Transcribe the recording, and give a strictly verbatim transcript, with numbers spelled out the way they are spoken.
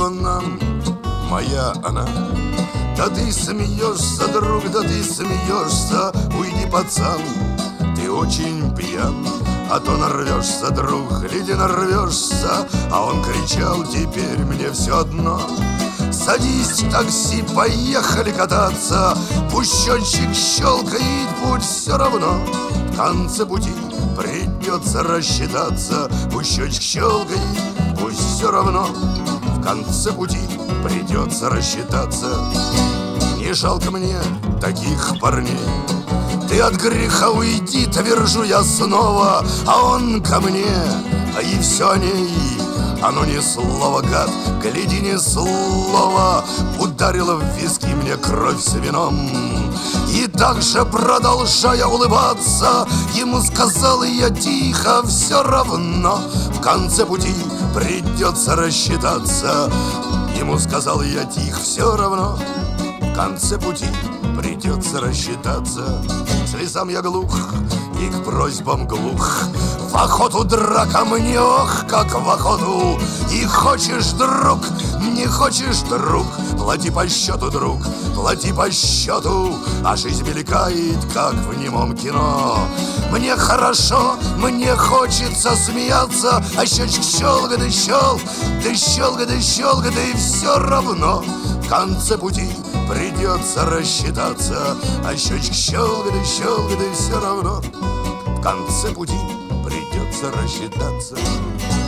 луна, моя она. Да ты смеешься, друг, да ты смеешься, уйди, пацан, ты очень пьян. А то нарвешься, друг, гляди, нарвешься. А он кричал: теперь мне все одно. Садись в такси, поехали кататься. Пусть счетчик щелкает, путь все равно. В конце пути придется рассчитаться. Пусть счетчик щелкает, пусть все равно. В конце пути придется рассчитаться. Не жалко мне таких парней. Ты от греха уйди, твержу я снова. А он ко мне, а и все о ней. Оно ни слова, гад, гляди, ни слова. Ударила в виски мне кровь с вином. И так же, продолжая улыбаться, ему сказал я тихо: все равно в конце пути придется рассчитаться. Ему сказал я тихо: все равно в конце пути придется рассчитаться. Слезам я глух и к просьбам глух. В охоту драка мне, ох, как в охоту. И хочешь, друг, не хочешь, друг, плати по счету, друг, плати по счету. А жизнь мелькает, как в немом кино. Мне хорошо, мне хочется смеяться. А счетчик щелкает и щелк, да щелкает и щелкает, и все равно в конце пути придется рассчитаться. А счетчик щелкает и щелкает, и все равно в конце пути придется рассчитаться.